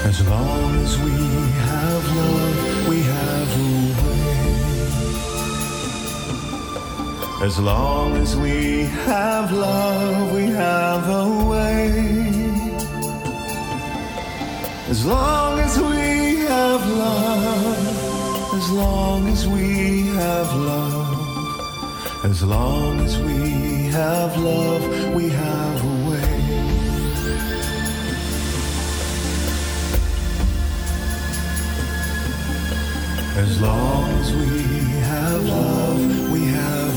As long as we have love, we have a way. As long as we have love, we have a way. As long as we have love, as long as we have love, as long as we have love, we have a way. As long as we have love, we have